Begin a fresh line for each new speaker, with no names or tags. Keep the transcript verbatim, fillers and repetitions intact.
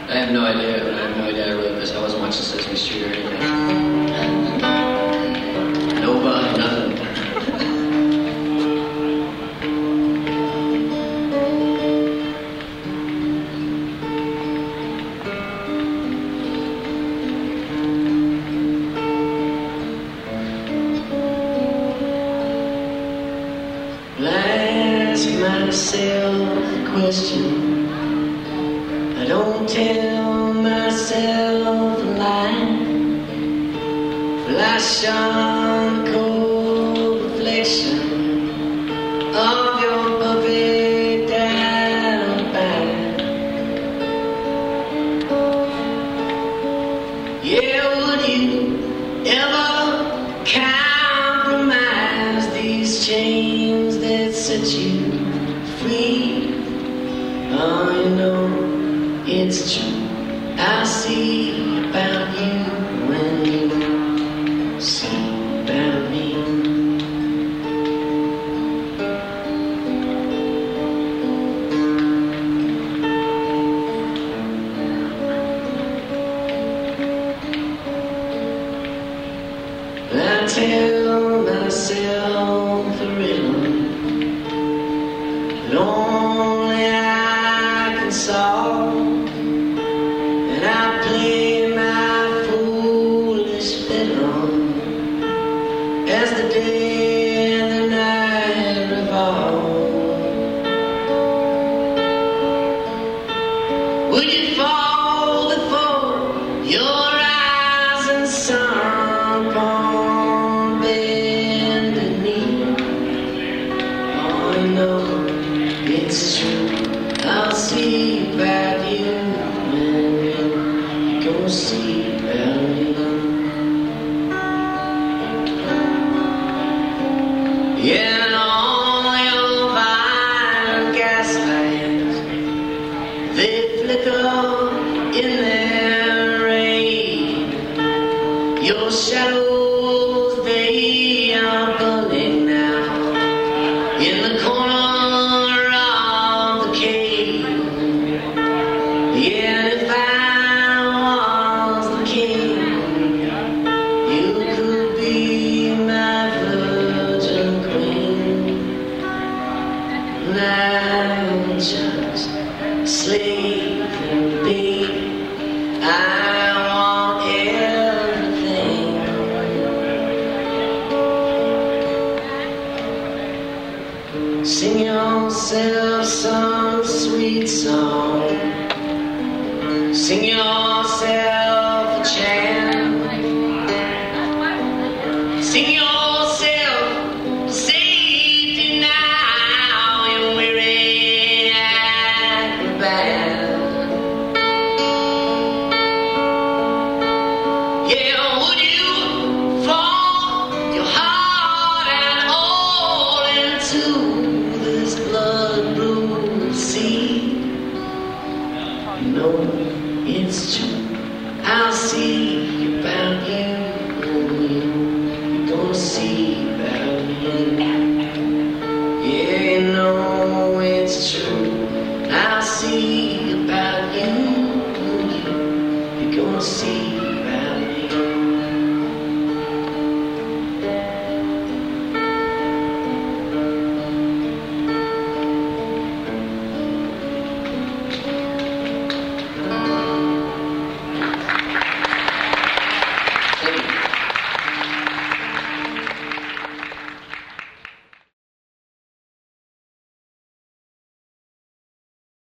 I have no idea. I have no idea I wrote this. I wasn't watching Sesame Street or anything. Nobody, nothing. Ask myself the question. I don't tell myself a lie. Flash on cold reflection of your puppy down by. Yeah, would you ever compromise these chains that set you free? Oh, you know it's true. I see about you when you see about me. I tell myself a riddle that only I can solve, and I play my foolish fiddle as the day and the night revolve. Would you fall before your eyes and sun upon bended knee? Oh, you know it's true. I'll see about you when you go see about me. Yeah, and all your violent gas lamps, they flicker in their rain. Your shadows, they are burning now in the corner of the cave. Yeah, if I was the king, you could be my virgin queen. And I'm just a slave and baby, I want everything. Sing yourself some sweet song. Sing yourself a chant. Sing yourself to safety now. You're weary and bad. Yeah, would you fall your heart and all into this blood-blue sea? You know it's true. I'll see about you when you, you're gonna see about me. Yeah, you know it's true. I'll see about you when you, you're gonna see